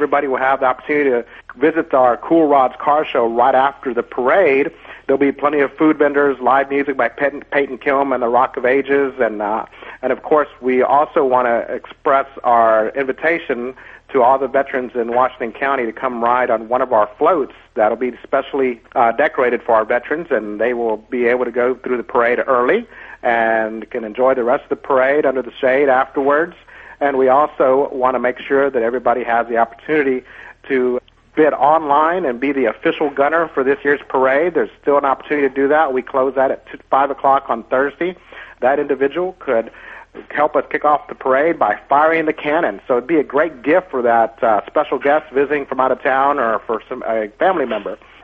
everybody will have the opportunity to visit our Cool Rods Car Show right after the parade. There'll be plenty of food vendors, live music by Peyton Kilm and the Rock of Ages, and of course we also want to express our invitation to all the veterans in Washington County to come ride on one of our floats that'll be specially decorated for our veterans, and they will be able to go through the parade early and can enjoy the rest of the parade under the shade afterwards. And we also want to make sure that everybody has the opportunity to bid online and be the official gunner for this year's parade. There's still an opportunity to do that. We close that at 5 o'clock on Thursday. That individual could help us kick off the parade by firing the cannon. So it'd be a great gift for that special guest visiting from out of town or for a family member.